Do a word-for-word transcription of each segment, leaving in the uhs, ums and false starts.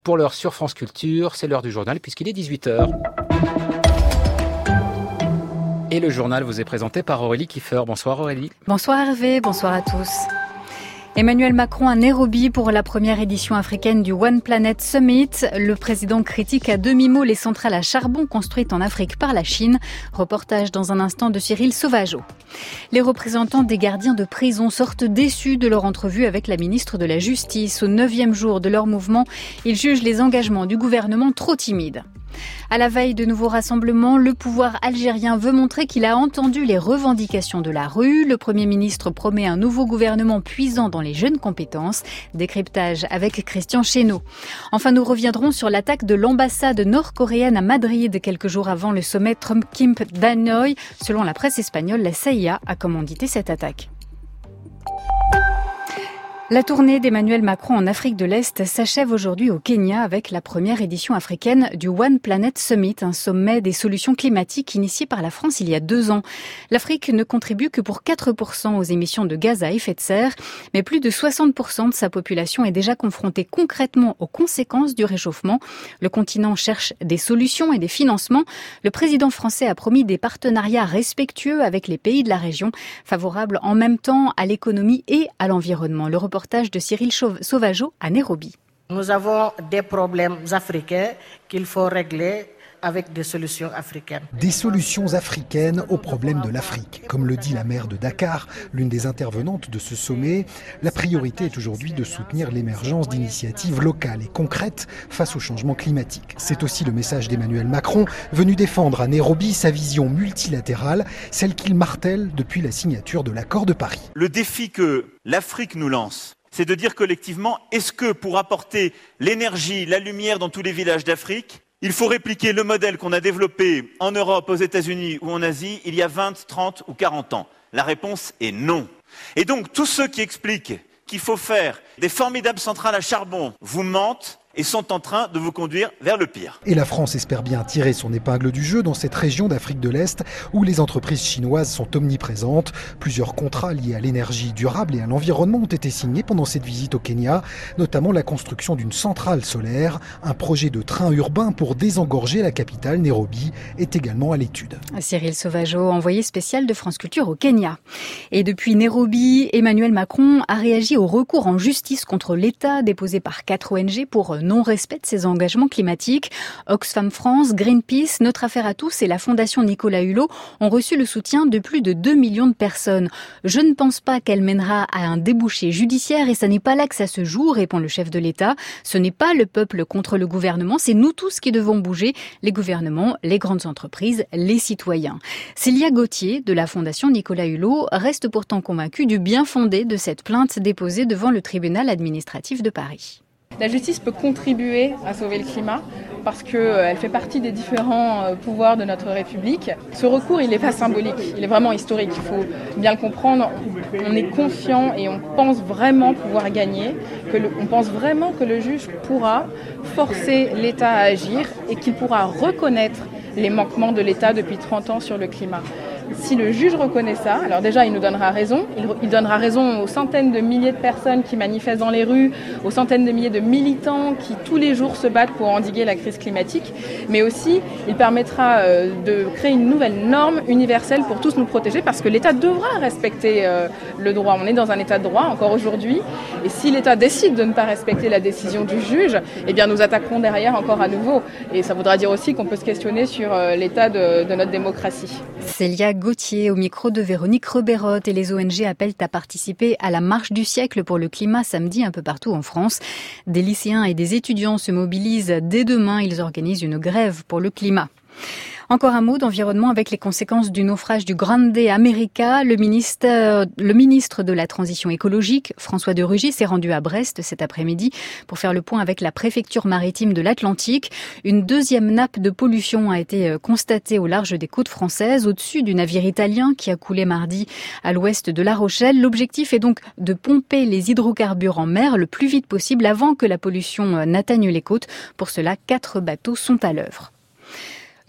Pour l'heure sur France Culture, c'est l'heure du journal puisqu'il est dix-huit heures. Et le journal vous est présenté par Aurélie Kiefer. Bonsoir Aurélie. Bonsoir Hervé, bonsoir à tous. Emmanuel Macron à Nairobi pour la première édition africaine du One Planet Summit. Le président critique à demi-mot les centrales à charbon construites en Afrique par la Chine. Reportage dans un instant de Cyril Sauvageau. Les représentants des gardiens de prison sortent déçus de leur entrevue avec la ministre de la Justice. Au neuvième jour de leur mouvement, ils jugent les engagements du gouvernement trop timides. À la veille de nouveaux rassemblements, le pouvoir algérien veut montrer qu'il a entendu les revendications de la rue. Le Premier ministre promet un nouveau gouvernement puisant dans les jeunes compétences. Décryptage avec Christian Chesneau. Enfin, nous reviendrons sur l'attaque de l'ambassade nord-coréenne à Madrid quelques jours avant le sommet Trump-Kim-Hanoï. Selon la presse espagnole, la C I A a commandité cette attaque. La tournée d'Emmanuel Macron en Afrique de l'Est s'achève aujourd'hui au Kenya avec la première édition africaine du One Planet Summit, un sommet des solutions climatiques initié par la France il y a deux ans. L'Afrique ne contribue que pour quatre pour cent aux émissions de gaz à effet de serre, mais plus de soixante pour cent de sa population est déjà confrontée concrètement aux conséquences du réchauffement. Le continent cherche des solutions et des financements. Le président français a promis des partenariats respectueux avec les pays de la région, favorables en même temps à l'économie et à l'environnement. Le reportage de Cyril Sauvageau à Nairobi. Nous avons des problèmes africains qu'il faut régler avec des solutions africaines. Des solutions africaines aux problèmes de l'Afrique. Comme le dit la maire de Dakar, l'une des intervenantes de ce sommet, la priorité est aujourd'hui de soutenir l'émergence d'initiatives locales et concrètes face au changement climatique. C'est aussi le message d'Emmanuel Macron, venu défendre à Nairobi sa vision multilatérale, celle qu'il martèle depuis la signature de l'accord de Paris. Le défi que l'Afrique nous lance, c'est de dire collectivement, est-ce que pour apporter l'énergie, la lumière dans tous les villages d'Afrique, il faut répliquer le modèle qu'on a développé en Europe, aux États-Unis ou en Asie il y a vingt, trente ou quarante ans? La réponse est non. Et donc tous ceux qui expliquent qu'il faut faire des formidables centrales à charbon vous mentent et sont en train de vous conduire vers le pire. Et la France espère bien tirer son épingle du jeu dans cette région d'Afrique de l'Est où les entreprises chinoises sont omniprésentes. Plusieurs contrats liés à l'énergie durable et à l'environnement ont été signés pendant cette visite au Kenya, notamment la construction d'une centrale solaire. Un projet de train urbain pour désengorger la capitale, Nairobi, est également à l'étude. Cyril Sauvageau, envoyé spécial de France Culture au Kenya. Et depuis Nairobi, Emmanuel Macron a réagi au recours en justice contre l'État déposé par quatre O N G pour non-respect de ses engagements climatiques. Oxfam France, Greenpeace, Notre Affaire à tous et la Fondation Nicolas Hulot ont reçu le soutien de plus de deux millions de personnes. Je ne pense pas qu'elle mènera à un débouché judiciaire et ça n'est pas là que ça se joue, répond le chef de l'État. Ce n'est pas le peuple contre le gouvernement, c'est nous tous qui devons bouger, les gouvernements, les grandes entreprises, les citoyens. Célia Gauthier, de la Fondation Nicolas Hulot, reste pourtant convaincue du bien fondé de cette plainte déposée devant le tribunal administratif de Paris. La justice peut contribuer à sauver le climat parce qu'elle fait partie des différents pouvoirs de notre République. Ce recours, il n'est pas symbolique, il est vraiment historique. Il faut bien le comprendre. On est confiant et on pense vraiment pouvoir gagner. Que le, on pense vraiment que le juge pourra forcer l'État à agir et qu'il pourra reconnaître les manquements de l'État depuis trente ans sur le climat. Si le juge reconnaît ça, alors déjà il nous donnera raison, il, il donnera raison aux centaines de milliers de personnes qui manifestent dans les rues, aux centaines de milliers de militants qui tous les jours se battent pour endiguer la crise climatique, mais aussi il permettra euh, de créer une nouvelle norme universelle pour tous nous protéger parce que l'État devra respecter euh, le droit. On est dans un état de droit encore aujourd'hui et si l'État décide de ne pas respecter la décision du juge, eh bien nous attaquerons derrière encore à nouveau et ça voudra dire aussi qu'on peut se questionner sur euh, l'état de, de notre démocratie. Célia Gauthier au micro de Véronique Reberotte et les O N G appellent à participer à la marche du siècle pour le climat samedi un peu partout en France. Des lycéens et des étudiants se mobilisent dès demain. Ils organisent une grève pour le climat. Encore un mot d'environnement avec les conséquences du naufrage du Grande America. Le ministre, le ministre de la Transition écologique, François de Rugy, s'est rendu à Brest cet après-midi pour faire le point avec la préfecture maritime de l'Atlantique. Une deuxième nappe de pollution a été constatée au large des côtes françaises, au-dessus du navire italien qui a coulé mardi à l'ouest de La Rochelle. L'objectif est donc de pomper les hydrocarbures en mer le plus vite possible avant que la pollution n'atteigne les côtes. Pour cela, quatre bateaux sont à l'œuvre.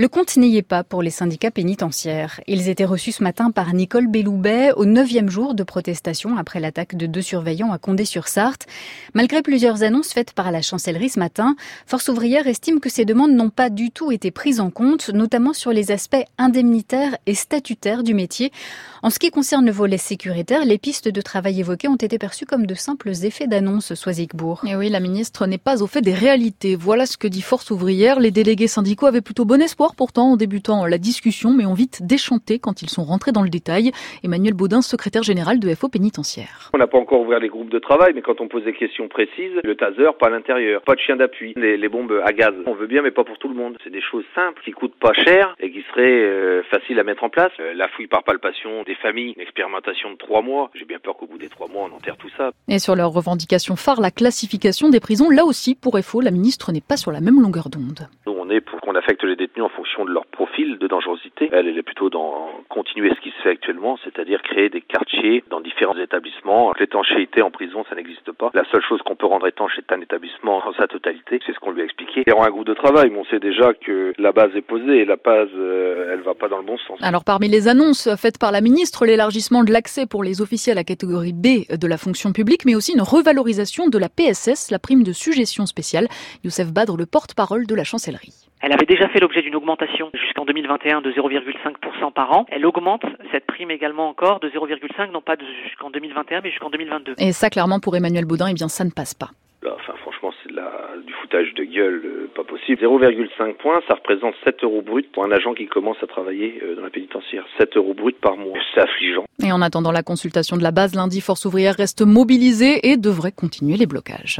Le compte n'y est pas pour les syndicats pénitentiaires. Ils étaient reçus ce matin par Nicole Belloubet au neuvième jour de protestation après l'attaque de deux surveillants à Condé-sur-Sarthe. Malgré plusieurs annonces faites par la chancellerie ce matin, Force ouvrière estime que ces demandes n'ont pas du tout été prises en compte, notamment sur les aspects indemnitaires et statutaires du métier. En ce qui concerne le volet sécuritaire, les pistes de travail évoquées ont été perçues comme de simples effets d'annonce, Soisigbourg. Et oui, la ministre n'est pas au fait des réalités. Voilà ce que dit Force ouvrière. Les délégués syndicaux avaient plutôt bon espoir pourtant en débutant la discussion, mais ont vite déchanté quand ils sont rentrés dans le détail. Emmanuel Baudin, secrétaire général de F O pénitentiaire. On n'a pas encore ouvert les groupes de travail, mais quand on pose des questions précises, le taser, pas à l'intérieur, pas de chien d'appui, les, les bombes à gaz, on veut bien, mais pas pour tout le monde. C'est des choses simples, qui coûtent pas cher et qui seraient euh, faciles à mettre en place. Euh, la fouille par palpation des familles, une expérimentation de trois mois. J'ai bien peur qu'au bout des trois mois, on enterre tout ça. Et sur leur revendication phare, la classification des prisons, là aussi, pour F O, la ministre n'est pas sur la même longueur d'onde. Nous, on est pour qu'on affecte les détenus en fonction de leur profil de dangerosité. Elle, elle est plutôt dans continuer ce qui se fait actuellement, c'est-à-dire créer des quartiers dans différents établissements. L'étanchéité en prison, ça n'existe pas. La seule chose qu'on peut rendre étanche est un établissement dans sa totalité. C'est ce qu'on lui a expliqué. Il y aura un groupe de travail, mais on sait déjà que la base est posée et la base, euh, elle va pas dans le bon sens. Alors, parmi les annonces faites par la ministre, l'élargissement de l'accès pour les officiers à la catégorie B de la fonction publique, mais aussi une revalorisation de la P S S, la prime de suggestion spéciale. Youssef Badr, le porte-parole de la chancellerie. Elle avait déjà fait l'objet d'une augmentation jusqu'en deux mille vingt et un de zéro virgule cinq pour cent par an. Elle augmente cette prime également encore de zéro virgule cinq, non pas de jusqu'en deux mille vingt et un, mais jusqu'en deux mille vingt-deux. Et ça, clairement, pour Emmanuel Baudin, eh bien, ça ne passe pas. Là, enfin, franchement, c'est de la, du foutage de gueule, euh, pas possible. zéro virgule cinq points, ça représente sept euros bruts pour un agent qui commence à travailler euh, dans la pénitentiaire. sept euros bruts par mois. C'est affligeant. Et en attendant la consultation de la base, lundi, Force ouvrière reste mobilisée et devrait continuer les blocages.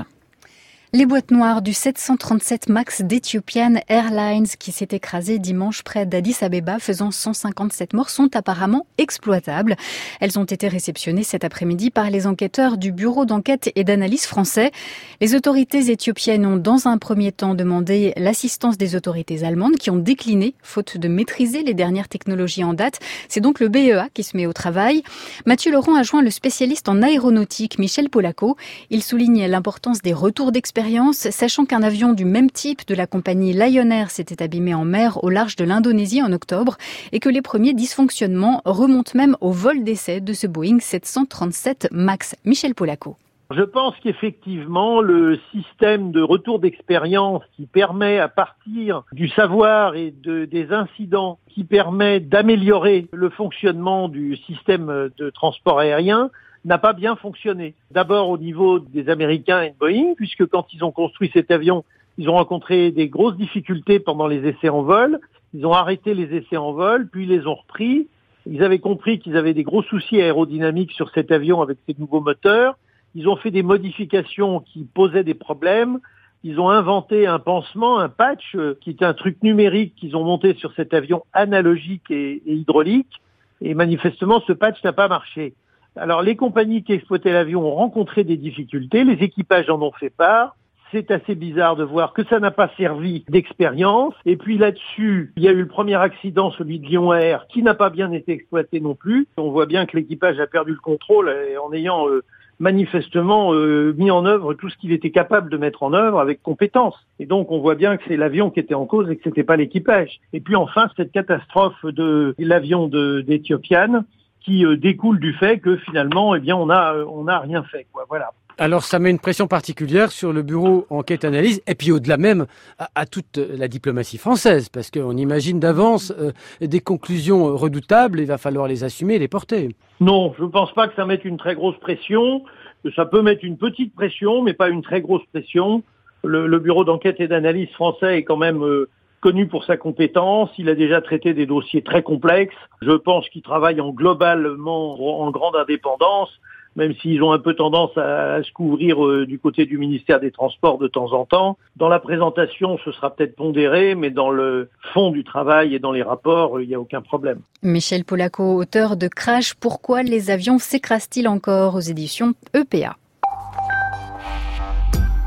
Les boîtes noires du sept cent trente-sept MAX d'Ethiopian Airlines qui s'est écrasé dimanche près d'Addis Abeba faisant cent cinquante-sept morts sont apparemment exploitables. Elles ont été réceptionnées cet après-midi par les enquêteurs du Bureau d'enquête et d'analyse français. Les autorités éthiopiennes ont dans un premier temps demandé l'assistance des autorités allemandes qui ont décliné faute de maîtriser les dernières technologies en date. C'est donc le B E A qui se met au travail. Mathieu Laurent a joint le spécialiste en aéronautique Michel Polacco. Il souligne l'importance des retours d'expérience, sachant qu'un avion du même type de la compagnie Lion Air s'était abîmé en mer au large de l'Indonésie en octobre et que les premiers dysfonctionnements remontent même au vol d'essai de ce Boeing sept cent trente-sept MAX. Michel Polacco. Je pense qu'effectivement, le système de retour d'expérience qui permet, à partir du savoir et de, des incidents, qui permet d'améliorer le fonctionnement du système de transport aérien, n'a pas bien fonctionné. D'abord au niveau des Américains et de Boeing, puisque quand ils ont construit cet avion, ils ont rencontré des grosses difficultés pendant les essais en vol. Ils ont arrêté les essais en vol, puis ils les ont repris. Ils avaient compris qu'ils avaient des gros soucis aérodynamiques sur cet avion avec ces nouveaux moteurs. Ils ont fait des modifications qui posaient des problèmes. Ils ont inventé un pansement, un patch, qui est un truc numérique qu'ils ont monté sur cet avion analogique et, et hydraulique. Et manifestement, ce patch n'a pas marché. Alors, les compagnies qui exploitaient l'avion ont rencontré des difficultés, les équipages en ont fait part. C'est assez bizarre de voir que ça n'a pas servi d'expérience. Et puis là-dessus, il y a eu le premier accident, celui de Lion Air, qui n'a pas bien été exploité non plus. On voit bien que l'équipage a perdu le contrôle en ayant euh, manifestement euh, mis en œuvre tout ce qu'il était capable de mettre en œuvre avec compétence. Et donc, on voit bien que c'est l'avion qui était en cause et que c'était pas l'équipage. Et puis enfin, cette catastrophe de l'avion de, d'Ethiopian, qui euh, découle du fait que finalement, eh bien, on a, euh, on a rien fait, quoi. Voilà. Alors, ça met une pression particulière sur le bureau enquête-analyse et puis au-delà même à, à toute la diplomatie française, parce qu'on imagine d'avance euh, des conclusions redoutables, il va falloir les assumer et les porter. Non, je ne pense pas que ça mette une très grosse pression. Ça peut mettre une petite pression, mais pas une très grosse pression. Le, le bureau d'enquête et d'analyse français est quand même euh, connu pour sa compétence. Il a déjà traité des dossiers très complexes. Je pense qu'il travaille en globalement en grande indépendance, même s'ils ont un peu tendance à, à se couvrir euh, du côté du ministère des Transports de temps en temps. Dans la présentation, ce sera peut-être pondéré, mais dans le fond du travail et dans les rapports, il n'y a aucun problème. Michel Polacco, auteur de Crash, pourquoi les avions s'écrasent-ils encore aux éditions E P A.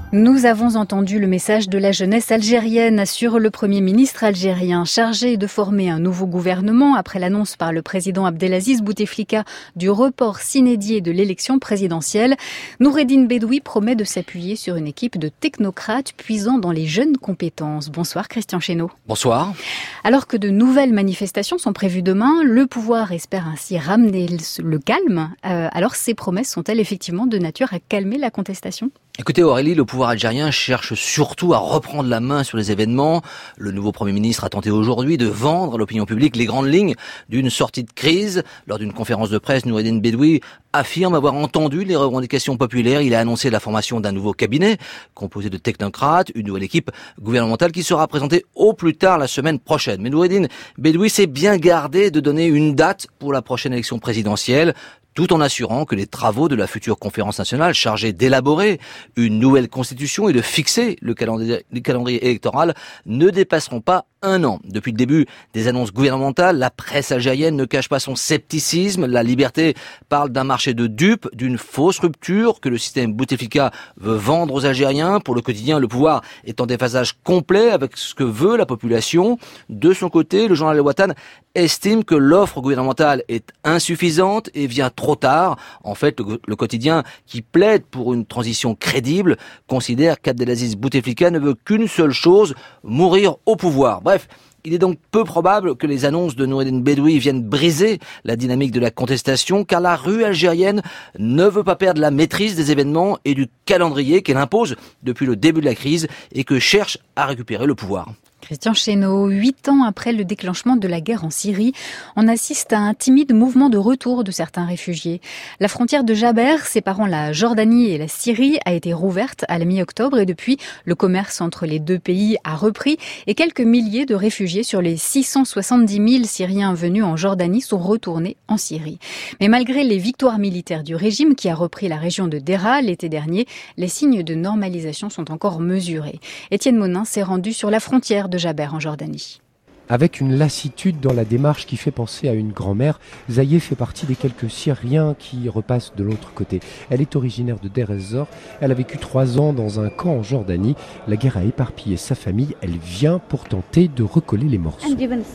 Nous avons entendu le message de la jeunesse algérienne sur le Premier ministre algérien chargé de former un nouveau gouvernement après l'annonce par le président Abdelaziz Bouteflika du report s'inédié de l'élection présidentielle. Noureddine Bedoui promet de s'appuyer sur une équipe de technocrates puisant dans les jeunes compétences. Bonsoir Christian Chesneau. Bonsoir. Alors que de nouvelles manifestations sont prévues demain, le pouvoir espère ainsi ramener le calme. Euh, alors ces promesses sont-elles effectivement de nature à calmer la contestation ? Écoutez Aurélie, le pouvoir algérien cherche surtout à reprendre la main sur les événements. Le nouveau Premier ministre a tenté aujourd'hui de vendre à l'opinion publique les grandes lignes d'une sortie de crise. Lors d'une conférence de presse, Noureddine Bedoui affirme avoir entendu les revendications populaires. Il a annoncé la formation d'un nouveau cabinet composé de technocrates, une nouvelle équipe gouvernementale qui sera présentée au plus tard la semaine prochaine. Mais Noureddine Bedoui s'est bien gardé de donner une date pour la prochaine élection présidentielle, tout en assurant que les travaux de la future conférence nationale chargée d'élaborer une nouvelle constitution et de fixer le calendrier, le calendrier électoral ne dépasseront pas un an. Depuis le début des annonces gouvernementales, la presse algérienne ne cache pas son scepticisme. La Liberté parle d'un marché de dupes, d'une fausse rupture que le système Bouteflika veut vendre aux Algériens. Pour le quotidien, le pouvoir est en déphasage complet avec ce que veut la population. De son côté, le journal El Watan estime que l'offre gouvernementale est insuffisante et vient trop tard. En fait, le, le quotidien, qui plaide pour une transition crédible, considère qu'Abdelaziz Bouteflika ne veut qu'une seule chose, mourir au pouvoir. Bref, il est donc peu probable que les annonces de Noureddine Bedoui viennent briser la dynamique de la contestation, car la rue algérienne ne veut pas perdre la maîtrise des événements et du calendrier qu'elle impose depuis le début de la crise et que cherche à récupérer le pouvoir. Christian Chesneau, huit ans après le déclenchement de la guerre en Syrie, on assiste à un timide mouvement de retour de certains réfugiés. La frontière de Jaber, séparant la Jordanie et la Syrie, a été rouverte à la mi-octobre et depuis, le commerce entre les deux pays a repris et quelques milliers de réfugiés sur les six cent soixante-dix mille Syriens venus en Jordanie sont retournés en Syrie. Mais malgré les victoires militaires du régime qui a repris la région de Dera l'été dernier, les signes de normalisation sont encore mesurés. Étienne Monin s'est rendu sur la frontière de Jaber en Jordanie. Avec une lassitude dans la démarche qui fait penser à une grand-mère, Zaïe fait partie des quelques Syriens qui repassent de l'autre côté. Elle est originaire de Deir ez-Zor. Elle a vécu trois ans dans un camp en Jordanie. La guerre a éparpillé sa famille. Elle vient pour tenter de recoller les morceaux.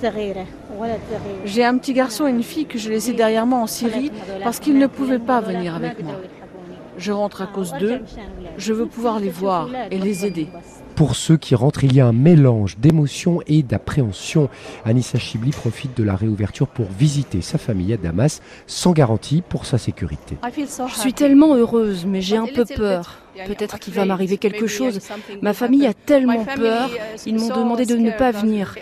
J'ai un petit garçon et une fille que je laissais derrière moi en Syrie parce qu'ils ne pouvaient pas venir avec moi. Je rentre à cause d'eux. Je veux pouvoir les voir et les aider. Pour ceux qui rentrent, il y a un mélange d'émotion et d'appréhension. Anissa Chibli profite de la réouverture pour visiter sa famille à Damas, sans garantie pour sa sécurité. Je suis tellement heureuse, mais j'ai un peu peur. Peut-être qu'il va m'arriver quelque chose. Ma famille a tellement peur, ils m'ont demandé de ne pas venir.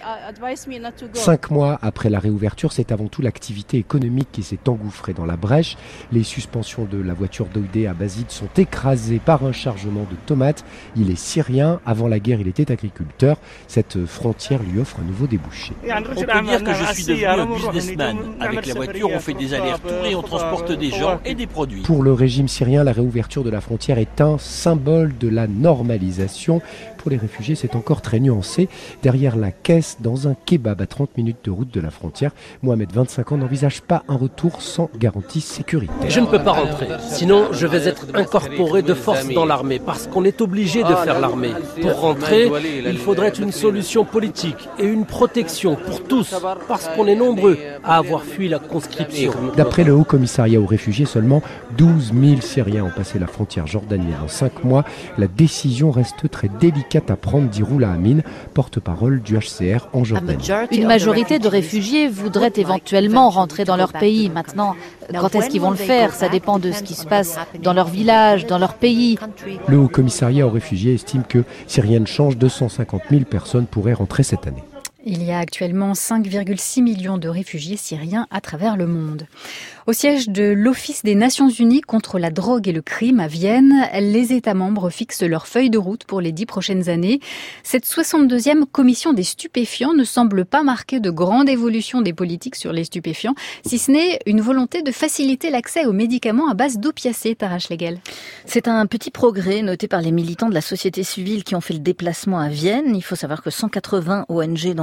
Cinq mois après la réouverture, c'est avant tout l'activité économique qui s'est engouffrée dans la brèche. Les suspensions de la voiture d'Oudé à Bazid sont écrasées par un chargement de tomates. Il est syrien, avant la guerre il était agriculteur. Cette frontière lui offre un nouveau débouché. On peut dire que je suis devenu un businessman. Avec la voiture, on fait des allers-retours et on transporte des gens et des produits. Pour le régime syrien, la réouverture de la frontière est un symbole de la normalisation. Pour les réfugiés, c'est encore très nuancé. Derrière la caisse, dans un kebab à trente minutes de route de la frontière, Mohamed, vingt-cinq ans, n'envisage pas un retour sans garantie sécuritaire. Je ne peux pas rentrer, sinon je vais être incorporé de force dans l'armée, parce qu'on est obligé de faire l'armée. Pour rentrer, il faudrait une solution politique et une protection pour tous, parce qu'on est nombreux à avoir fui la conscription. D'après le Haut Commissariat aux réfugiés, seulement douze mille Syriens ont passé la frontière jordanienne en cinq mois. La décision reste très délicate à prendre, dit Roula Amin, porte-parole du H C R en Jordanie. Une majorité de réfugiés voudraient éventuellement rentrer dans leur pays. Maintenant, quand est-ce qu'ils vont le faire? Ça dépend de ce qui se passe dans leur village, dans leur pays. Le Haut Commissariat aux réfugiés estime que si rien ne change, deux cent cinquante mille personnes pourraient rentrer cette année. Il y a actuellement cinq virgule six millions de réfugiés syriens à travers le monde. Au siège de l'Office des Nations Unies contre la drogue et le crime à Vienne, les États membres fixent leur feuille de route pour les dix prochaines années. Cette soixante-deuxième commission des stupéfiants ne semble pas marquer de grande évolution des politiques sur les stupéfiants, si ce n'est une volonté de faciliter l'accès aux médicaments à base d'opiacés, Tara Schlegel. C'est un petit progrès noté par les militants de la société civile qui ont fait le déplacement à Vienne. Il faut savoir que cent quatre-vingts O N G dans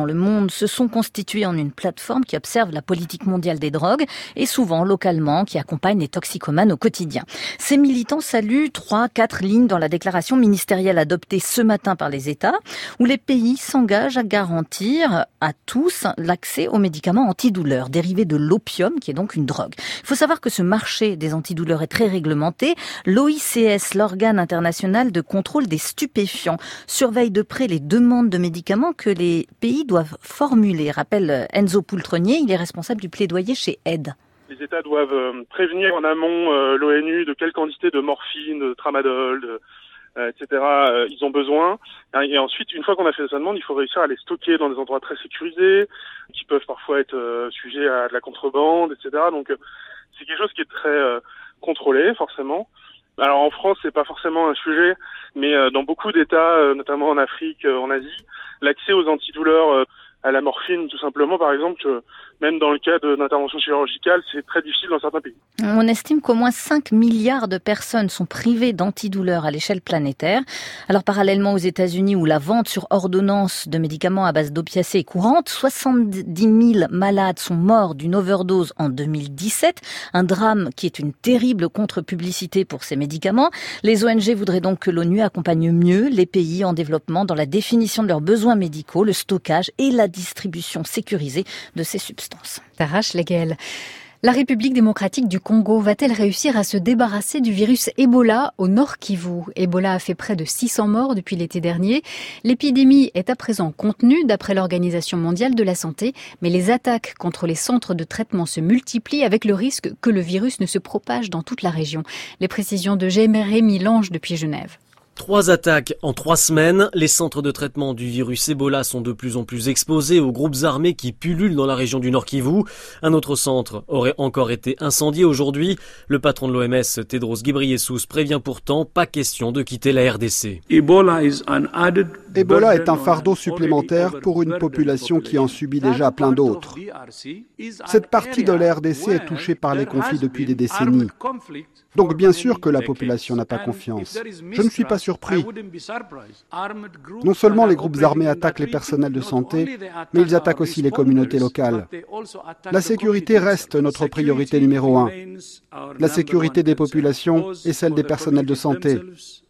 le monde se sont constitués en une plateforme qui observe la politique mondiale des drogues et souvent localement qui accompagne les toxicomanes au quotidien. Ces militants saluent trois, quatre lignes dans la déclaration ministérielle adoptée ce matin par les États où les pays s'engagent à garantir à tous l'accès aux médicaments antidouleurs dérivés de l'opium qui est donc une drogue. Il faut savoir que ce marché des antidouleurs est très réglementé. L'O I C S, l'organe international de contrôle des stupéfiants, surveille de près les demandes de médicaments que les pays doivent formuler. Rappelle Enzo Pultronier, il est responsable du plaidoyer chez Aide. Les États doivent euh, prévenir en amont euh, l'O N U de quelle quantité de morphine, de tramadol, de, euh, et cetera euh, ils ont besoin. Et ensuite, une fois qu'on a fait sa demande, il faut réussir à les stocker dans des endroits très sécurisés, qui peuvent parfois être euh, sujets à de la contrebande, et cetera. Donc, euh, c'est quelque chose qui est très euh, contrôlé, forcément. Alors en France, c'est pas forcément un sujet, mais euh, dans beaucoup d'États, euh, notamment en Afrique, euh, en Asie, l'accès aux antidouleurs, euh, à la morphine, tout simplement, par exemple, euh, même dans le cas d'intervention chirurgicale, c'est très difficile dans certains pays. On estime qu'au moins cinq milliards de personnes sont privées d'antidouleurs à l'échelle planétaire. Alors parallèlement aux États-Unis où la vente sur ordonnance de médicaments à base d'opiacés est courante, soixante-dix mille malades sont morts d'une overdose en deux mille dix-sept. Un drame qui est une terrible contre-publicité pour ces médicaments. Les O N G voudraient donc que l'ONU accompagne mieux les pays en développement dans la définition de leurs besoins médicaux, le stockage et la distribution sécurisée de ces substances. T'arraches les gueules. La République démocratique du Congo va-t-elle réussir à se débarrasser du virus Ebola au Nord Kivu? Ebola a fait près de six cents morts depuis l'été dernier. L'épidémie est à présent contenue d'après l'Organisation mondiale de la santé, mais les attaques contre les centres de traitement se multiplient avec le risque que le virus ne se propage dans toute la région. Les précisions de Jérémy Lange depuis Genève. Trois attaques en trois semaines. Les centres de traitement du virus Ebola sont de plus en plus exposés aux groupes armés qui pullulent dans la région du Nord Kivu. Un autre centre aurait encore été incendié aujourd'hui. Le patron de l'O M S, Tedros Ghebreyesus, prévient pourtant pas question de quitter la R D C. Ebola est un fardeau supplémentaire pour une population qui en subit déjà plein d'autres. Cette partie de la R D C est touchée par les conflits depuis des décennies. Donc bien sûr que la population n'a pas confiance. Je ne suis pas surpris. Non seulement les groupes armés attaquent les personnels de santé, mais ils attaquent aussi les communautés locales. La sécurité reste notre priorité numéro un. La sécurité des populations et celle des personnels de santé.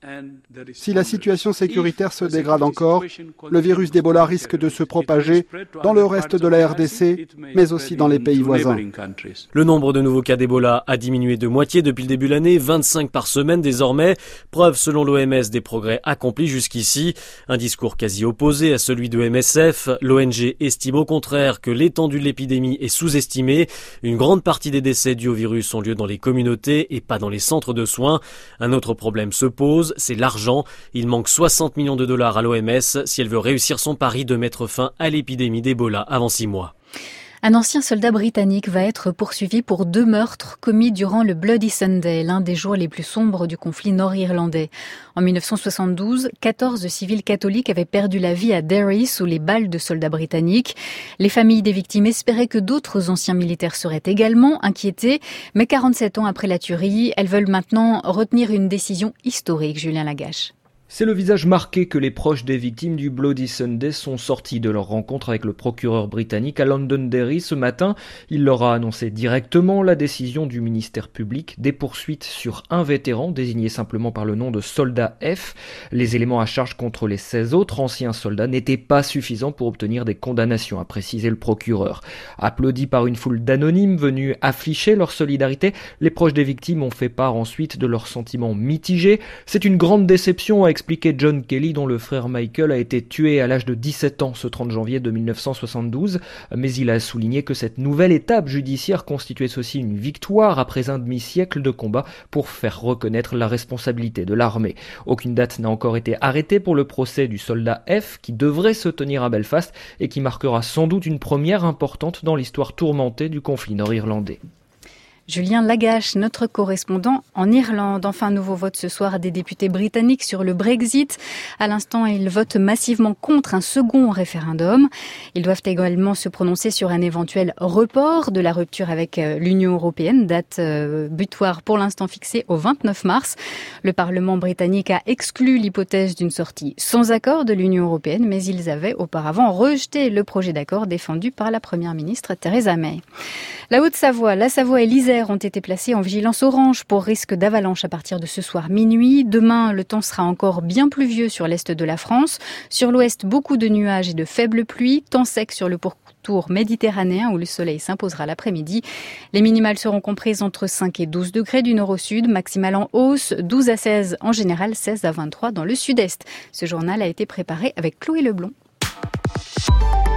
Si la situation sécuritaire se dégrade encore, le virus d'Ebola risque de se propager dans le reste de la R D C, mais aussi dans les pays voisins. Le nombre de nouveaux cas d'Ebola a diminué de moitié depuis le début de l'année, vingt-cinq par semaine désormais. Preuve selon l'O M S des progrès accomplis jusqu'ici. Un discours quasi opposé à celui de M S F. L'O N G estime au contraire que l'étendue de l'épidémie est sous-estimée. Une grande partie des décès dus au virus ont lieu dans les communautés et pas dans les centres de soins. Un autre problème se pose, c'est l'argent. Il manque soixante millions de dollars à l'O M S si elle veut réussir son pari de mettre fin à l'épidémie d'Ebola avant six mois. Un ancien soldat britannique va être poursuivi pour deux meurtres commis durant le Bloody Sunday, l'un des jours les plus sombres du conflit nord-irlandais. En mille neuf cent soixante-douze, quatorze civils catholiques avaient perdu la vie à Derry sous les balles de soldats britanniques. Les familles des victimes espéraient que d'autres anciens militaires seraient également inquiétés, mais quarante-sept ans après la tuerie, elles veulent maintenant retenir une décision historique. Julien Lagache. C'est le visage marqué que les proches des victimes du Bloody Sunday sont sortis de leur rencontre avec le procureur britannique à Londonderry ce matin. Il leur a annoncé directement la décision du ministère public des poursuites sur un vétéran désigné simplement par le nom de soldat F. Les éléments à charge contre les seize autres anciens soldats n'étaient pas suffisants pour obtenir des condamnations, a précisé le procureur. Applaudis par une foule d'anonymes venus afficher leur solidarité, les proches des victimes ont fait part ensuite de leurs sentiments mitigés. C'est une grande déception, a expliqué John Kelly, dont le frère Michael a été tué à l'âge de dix-sept ans ce trente janvier de mille neuf cent soixante-douze, mais il a souligné que cette nouvelle étape judiciaire constituait aussi une victoire après un demi-siècle de combat pour faire reconnaître la responsabilité de l'armée. Aucune date n'a encore été arrêtée pour le procès du soldat F qui devrait se tenir à Belfast et qui marquera sans doute une première importante dans l'histoire tourmentée du conflit nord-irlandais. Julien Lagache, notre correspondant en Irlande. Enfin, nouveau vote ce soir des députés britanniques sur le Brexit. À l'instant, ils votent massivement contre un second référendum. Ils doivent également se prononcer sur un éventuel report de la rupture avec l'Union européenne, date butoir pour l'instant fixée au vingt-neuf mars. Le Parlement britannique a exclu l'hypothèse d'une sortie sans accord de l'Union européenne, mais ils avaient auparavant rejeté le projet d'accord défendu par la première ministre Theresa May. La Haute-Savoie, la Savoie et l'Isère ont été placés en vigilance orange pour risque d'avalanche à partir de ce soir minuit. Demain, le temps sera encore bien pluvieux sur l'est de la France. Sur l'ouest, beaucoup de nuages et de faibles pluies. Temps sec sur le pourtour méditerranéen où le soleil s'imposera l'après-midi. Les minimales seront comprises entre cinq et douze degrés du nord au sud, maximale en hausse, douze à seize en général, seize à vingt-trois dans le sud-est. Ce journal a été préparé avec Chloé Leblond.